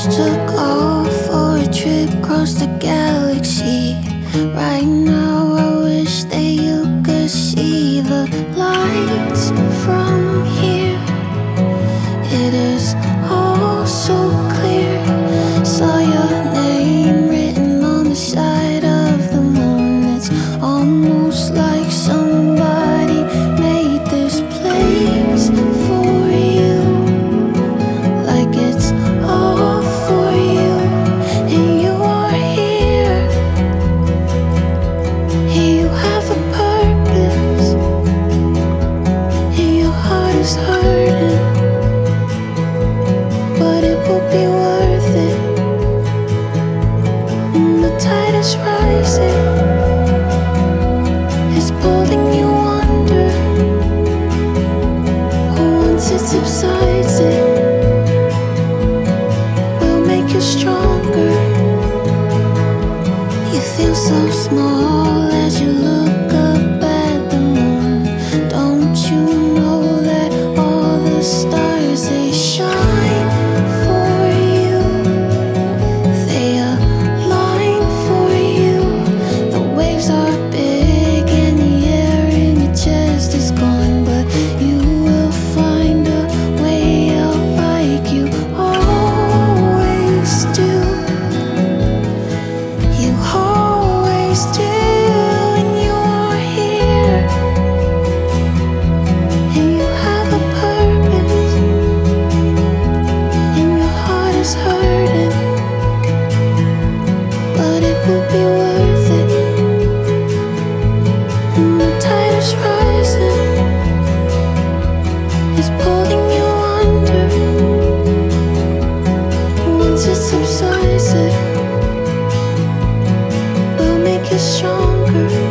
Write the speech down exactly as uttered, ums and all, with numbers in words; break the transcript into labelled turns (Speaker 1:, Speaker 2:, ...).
Speaker 1: just took off for a trip across the galaxy. Right now I wish that you could see the lights from here. It is all so clear. Saw your name written on the side of the moon. It's almost like somebody made this place for you. Like it's all for you, and you are here. And you have a purpose, and your heart is hurting, but it will be worth it. And the tide is rising, it's pulling you under. Once it subsides, it will make you stronger. You feel so small as you look up at the moon. Don't you know that all the stars, they shine for you? They align for you. The waves are big and the air in your chest is gone, but you will find a way out like you always do. You always do, and you are here. And you have a purpose, and your heart is hurting, but it will be worth it. And the tide is rising, it's pulling you under. Once it subsides, it will make you stronger.